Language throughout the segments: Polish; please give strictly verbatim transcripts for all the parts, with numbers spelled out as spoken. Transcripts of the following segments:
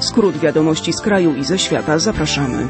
Skrót wiadomości z kraju i ze świata. Zapraszamy.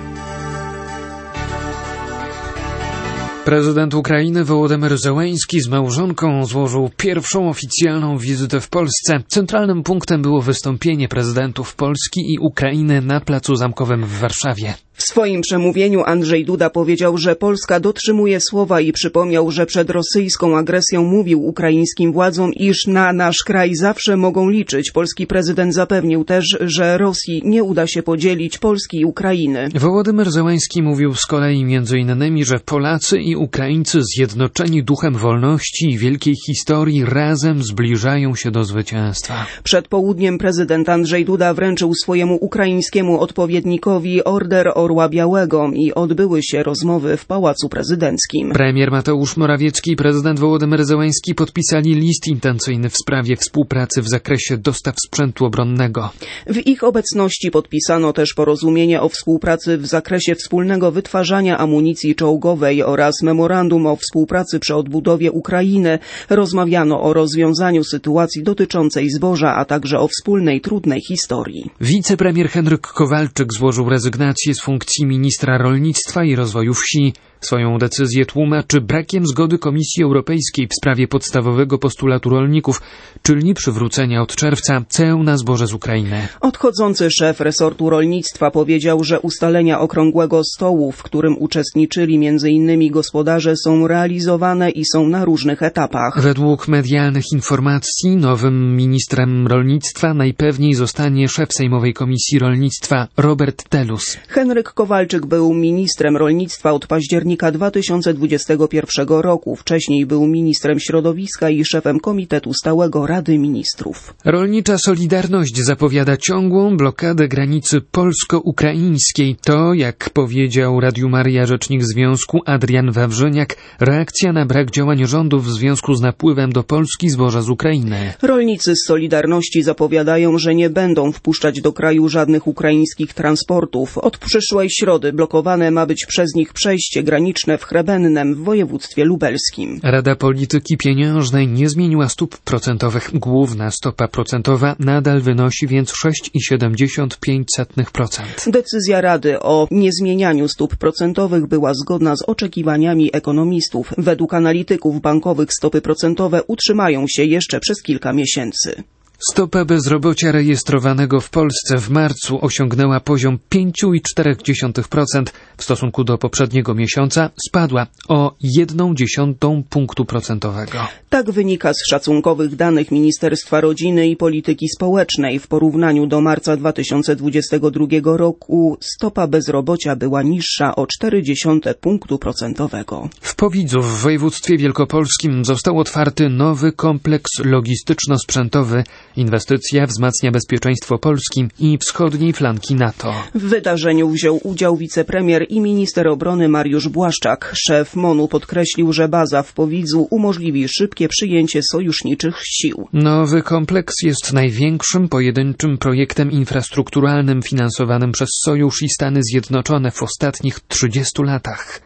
Prezydent Ukrainy Wołodymyr Zełenski z małżonką złożył pierwszą oficjalną wizytę w Polsce. Centralnym punktem było wystąpienie prezydentów Polski i Ukrainy na Placu Zamkowym w Warszawie. W swoim przemówieniu Andrzej Duda powiedział, że Polska dotrzymuje słowa i przypomniał, że przed rosyjską agresją mówił ukraińskim władzom, iż na nasz kraj zawsze mogą liczyć. Polski prezydent zapewnił też, że Rosji nie uda się podzielić Polski i Ukrainy. Wołodymyr Zełenski mówił z kolei między innymi, że Polacy i Ukraińcy zjednoczeni duchem wolności i wielkiej historii razem zbliżają się do zwycięstwa. Przed południem prezydent Andrzej Duda wręczył swojemu ukraińskiemu odpowiednikowi order Orła Białego i odbyły się rozmowy w Pałacu Prezydenckim. Premier Mateusz Morawiecki i prezydent Wołodymyr Zełenski podpisali list intencyjny w sprawie współpracy w zakresie dostaw sprzętu obronnego. W ich obecności podpisano też porozumienie o współpracy w zakresie wspólnego wytwarzania amunicji czołgowej oraz memorandum o współpracy przy odbudowie Ukrainy. Rozmawiano o rozwiązaniu sytuacji dotyczącej zboża, a także o wspólnej trudnej historii. Wicepremier Henryk Kowalczyk złożył rezygnację z funkcji ministra rolnictwa i rozwoju wsi. Swoją decyzję tłumaczy brakiem zgody Komisji Europejskiej w sprawie podstawowego postulatu rolników, czyli przywrócenia od czerwca ceł na zboże z Ukrainy. Odchodzący szef resortu rolnictwa powiedział, że ustalenia okrągłego stołu, w którym uczestniczyli między innymi gospodarze, są realizowane i są na różnych etapach. Według medialnych informacji nowym ministrem rolnictwa najpewniej zostanie szef Sejmowej Komisji Rolnictwa Robert Telus. Henryk Kowalczyk był ministrem rolnictwa od października dwa tysiące dwudziestego pierwszego roku. Wcześniej był ministrem środowiska i szefem Komitetu Stałego Rady Ministrów. Rolnicza Solidarność zapowiada ciągłą blokadę granicy polsko-ukraińskiej. To, jak powiedział Radiu Maryja rzecznik związku Adrian Wawrzyniak, reakcja na brak działań rządu w związku z napływem do Polski zboża z Ukrainy. Rolnicy z Solidarności zapowiadają, że nie będą wpuszczać do kraju żadnych ukraińskich transportów. Od przyszłej środy blokowane ma być przez nich przejście graniczne w Chrebennem w województwie lubelskim. Rada Polityki Pieniężnej nie zmieniła stóp procentowych. Główna stopa procentowa nadal wynosi więc sześć przecinek siedemdziesiąt pięć procent. Decyzja Rady o niezmienianiu stóp procentowych była zgodna z oczekiwaniami ekonomistów. Według analityków bankowych stopy procentowe utrzymają się jeszcze przez kilka miesięcy. Stopa bezrobocia rejestrowanego w Polsce w marcu osiągnęła poziom pięć przecinek cztery procent. W stosunku do poprzedniego miesiąca spadła o jedną dziesiątą punktu procentowego. Tak wynika z szacunkowych danych Ministerstwa Rodziny i Polityki Społecznej. W porównaniu do marca dwa tysiące dwudziestego drugiego roku stopa bezrobocia była niższa o cztery dziesiąte punktu procentowego. W Powidzu w województwie wielkopolskim został otwarty nowy kompleks logistyczno-sprzętowy. Inwestycja wzmacnia bezpieczeństwo Polski i wschodniej flanki NATO. W wydarzeniu wziął udział wicepremier i minister obrony Mariusz Błaszczak. Szef MON-u podkreślił, że baza w Powidzu umożliwi szybkie przyjęcie sojuszniczych sił. Nowy kompleks jest największym pojedynczym projektem infrastrukturalnym finansowanym przez Sojusz i Stany Zjednoczone w ostatnich trzydziestu latach.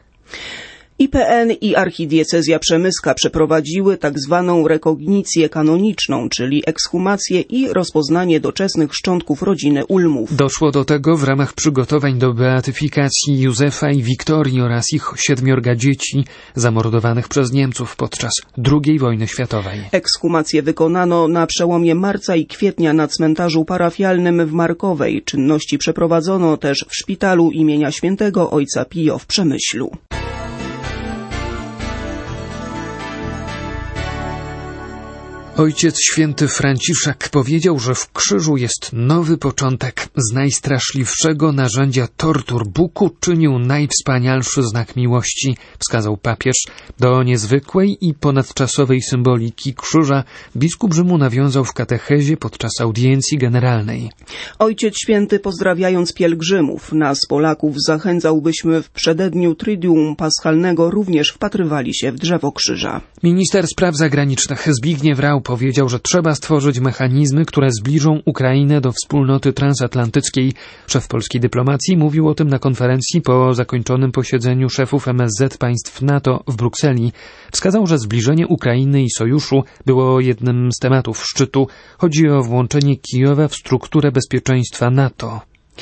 I P N i archidiecezja przemyska przeprowadziły tak zwaną rekognicję kanoniczną, czyli ekshumację i rozpoznanie doczesnych szczątków rodziny Ulmów. Doszło do tego w ramach przygotowań do beatyfikacji Józefa i Wiktorii oraz ich siedmiorga dzieci zamordowanych przez Niemców podczas drugiej wojny światowej. Ekshumację wykonano na przełomie marca i kwietnia na cmentarzu parafialnym w Markowej. Czynności przeprowadzono też w szpitalu imienia świętego ojca Pio w Przemyślu. Ojciec święty Franciszek powiedział, że w krzyżu jest nowy początek. Z najstraszliwszego narzędzia tortur Bóg uczynił najwspanialszy znak miłości, wskazał papież. Do niezwykłej i ponadczasowej symboliki krzyża biskup Rzymu nawiązał w katechezie podczas audiencji generalnej. Ojciec święty, pozdrawiając pielgrzymów, nas Polaków zachęcał, byśmy w przededniu Triduum Paschalnego również wpatrywali się w drzewo krzyża. Minister spraw zagranicznych Zbigniew Rau powiedział, że trzeba stworzyć mechanizmy, które zbliżą Ukrainę do wspólnoty transatlantyckiej. Szef polskiej dyplomacji mówił o tym na konferencji po zakończonym posiedzeniu szefów M S Z państw NATO w Brukseli. Wskazał, że zbliżenie Ukrainy i sojuszu było jednym z tematów szczytu. Chodzi o włączenie Kijowa w strukturę bezpieczeństwa NATO.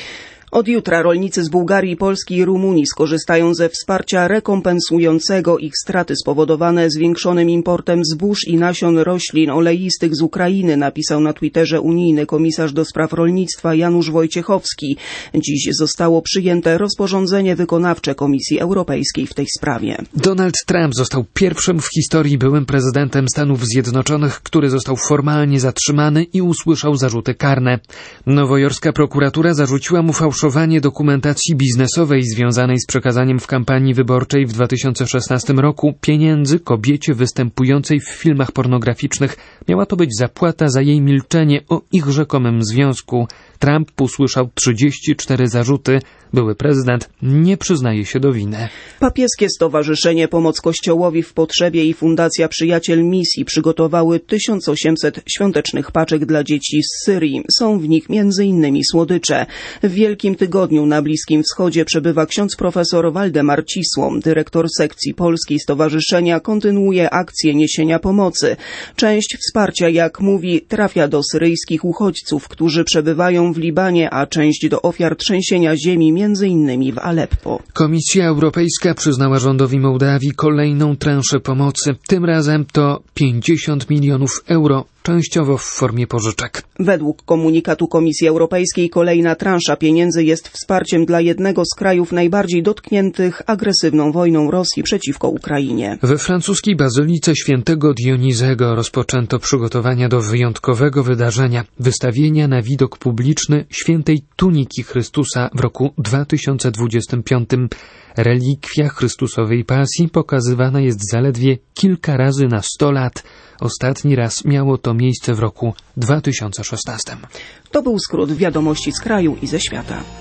Od jutra rolnicy z Bułgarii, Polski i Rumunii skorzystają ze wsparcia rekompensującego ich straty spowodowane zwiększonym importem zbóż i nasion roślin oleistych z Ukrainy, napisał na Twitterze unijny komisarz do spraw rolnictwa Janusz Wojciechowski. Dziś zostało przyjęte rozporządzenie wykonawcze Komisji Europejskiej w tej sprawie. Donald Trump został pierwszym w historii byłym prezydentem Stanów Zjednoczonych, który został formalnie zatrzymany i usłyszał zarzuty karne. Nowojorska prokuratura zarzuciła mu fałszowanie dokumentacji biznesowej związanej z przekazaniem w kampanii wyborczej w dwa tysiące szesnastym roku pieniędzy kobiecie występującej w filmach pornograficznych. Miała to być zapłata za jej milczenie o ich rzekomym związku. Trump usłyszał trzydzieści cztery zarzuty. Były prezydent nie przyznaje się do winy. Papieskie Stowarzyszenie Pomoc Kościołowi w Potrzebie i Fundacja Przyjaciel Misji przygotowały tysiąc osiemset świątecznych paczek dla dzieci z Syrii. Są w nich między innymi słodycze. W Wielkim Tygodniu na Bliskim Wschodzie przebywa ksiądz profesor Waldemar Cisło. Dyrektor sekcji polskiej stowarzyszenia kontynuuje akcję niesienia pomocy. Część wsparcia, jak mówi, trafia do syryjskich uchodźców, którzy przebywają w Libanie, a część do ofiar trzęsienia ziemi, między innymi w Aleppo. Komisja Europejska przyznała rządowi Mołdawii kolejną transzę pomocy. Tym razem to pięćdziesiąt milionów euro, częściowo w formie pożyczek. Według komunikatu Komisji Europejskiej kolejna transza pieniędzy jest wsparciem dla jednego z krajów najbardziej dotkniętych agresywną wojną Rosji przeciwko Ukrainie. We francuskiej bazylice świętego Dionizego rozpoczęto przygotowania do wyjątkowego wydarzenia, wystawienia na widok publiczny świętej tuniki Chrystusa w roku dwa tysiące dwudziestym piątym. Relikwia Chrystusowej Pasji pokazywana jest zaledwie kilka razy na sto lat. Ostatni raz miało to miejsce w roku dwa tysiące szesnastym. To był skrót wiadomości z kraju i ze świata.